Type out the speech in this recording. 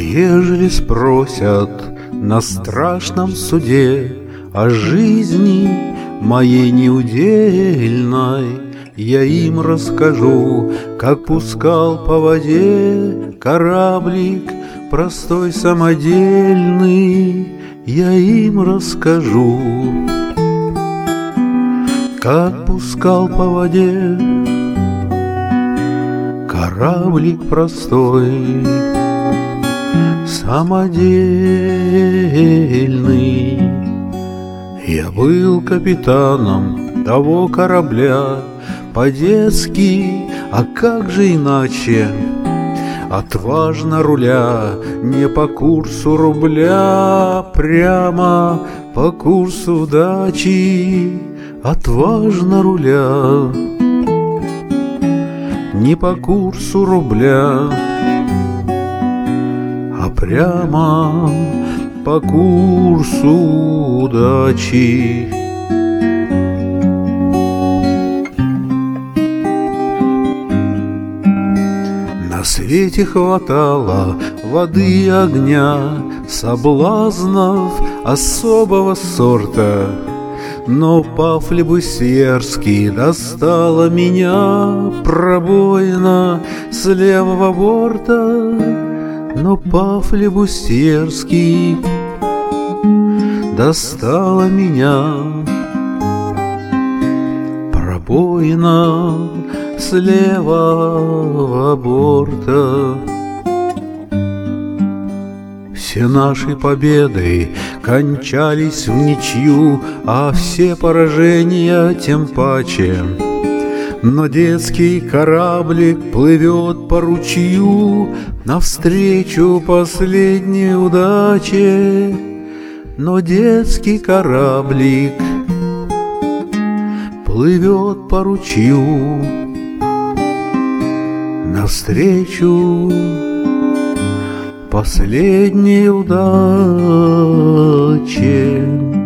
ежели спросят на страшном суде о жизни моей неудельной, я им расскажу, как пускал по воде кораблик простой самодельный. Я им расскажу, как пускал по воде кораблик простой самодельный. Я был капитаном того корабля по-детски, а как же иначе? Отважно руля, не по курсу рубля, прямо по курсу удачи. Отважно руля, не по курсу рубля, а прямо по курсу удачи. На свете хватало воды и огня, соблазнов особого сорта, но по-флебусьерски достала меня пробоина с левого борта. Но по-флебусьерски достала меня пробоина с левого борта. Все наши победы кончались в ничью, а все поражения тем паче. Но детский кораблик плывет по ручью навстречу последней удаче. Но детский кораблик плывет по ручью навстречу последней удаче.